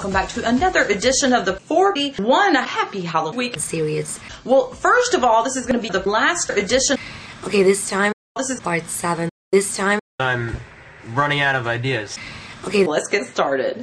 welcome back to another edition of the 41 Happy Halloween series. Well, first of all, this is going to be the last edition. Okay, this time, this is part 7. This time, I'm running out of ideas. Okay, let's get started.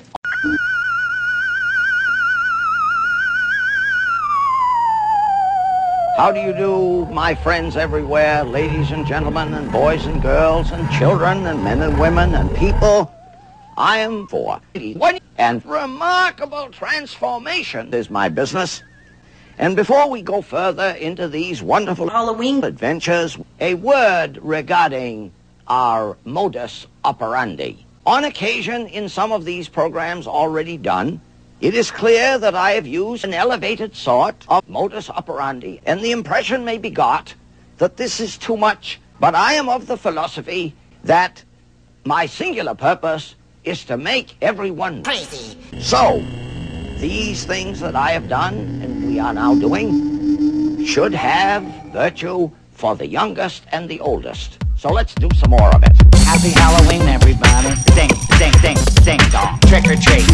How do you do, my friends everywhere, ladies and gentlemen, and boys and girls, and children, and men and women, and people? I am for one and remarkable transformation is my business. And before we go further into these wonderful Halloween adventures, a word regarding our modus operandi. On occasion, in some of these programs already done, it is clear that I have used an elevated sort of modus operandi, and the impression may be got that this is too much, but I am of the philosophy that my singular purpose is to make everyone crazy. So, these things that I have done, and we are now doing, should have virtue for the youngest and the oldest. So let's do some more of it. Happy Halloween, everybody. Ding, ding, ding, ding dong. Trick or treat.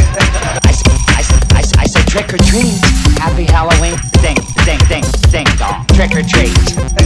I said trick or treat. Happy Halloween. Ding, ding, ding, ding dong. Trick or treat.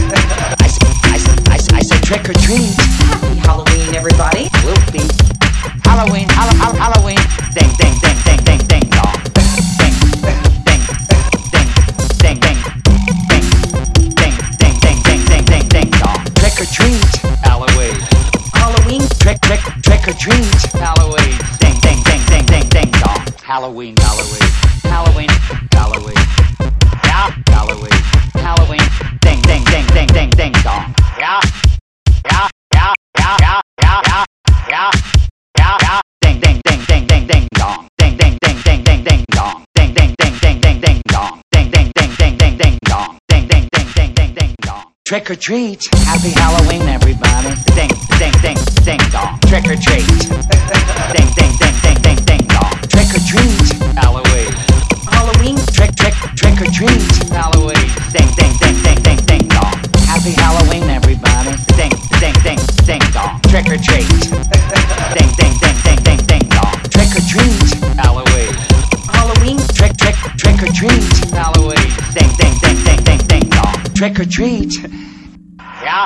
I said trick or treat. Happy Halloween, everybody. Whoopie. Halloween, Halloween. Ding, ding, ding, ding, ding, ding dong. Ding, ding, ding, ding, ding, ding, ding, ding, ding, ding, ding, ding, ding dong. Trick or treat. Halloween. Halloween. Trick or treat. Halloween. Ding, ding, ding, ding, ding, ding dong. Halloween, Halloween. Halloween, Halloween. Yeah, Halloween. Halloween. Ding, ding, ding, ding, ding, ding dong. Yeah. Yeah, yeah, yeah, yeah, yeah, yeah, yeah. Yeah, yeah. Ding, ding, ding, ding, ding, ding dong. Ding, ding, ding, ding, ding, ding dong. Ding, ding, ding, ding, ding, ding dong. Ding, ding, ding, ding, ding, ding dong. Ding, ding, ding, ding, ding, ding dong. Trick or treat. Happy Halloween, everybody. Ding, ding, ding, ding dong. Trick or treat. Ding, ding, ding, ding, ding, ding dong. Trick or treat. Halloween. Halloween. Trick or treat. Halloween. Ding, ding, ding, ding, ding, ding dong. Happy Halloween, everybody. Ding, ding, ding, ding dong. Trick or treat. Ding, ding, ding, ding, ding, ding dong. Trick or treat. Halloween. Halloween. Trick or treat. Halloween. Ding, ding, ding, ding, ding, ding dong. Trick or treat. Yeah.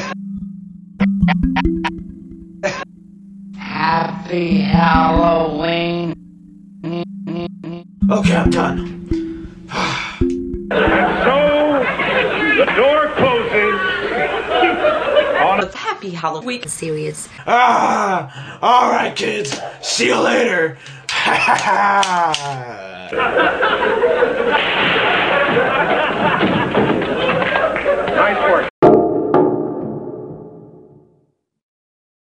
Happy Halloween. Okay, I'm done. So, the door closes on The Happy Halloween series. All right, kids. See you later.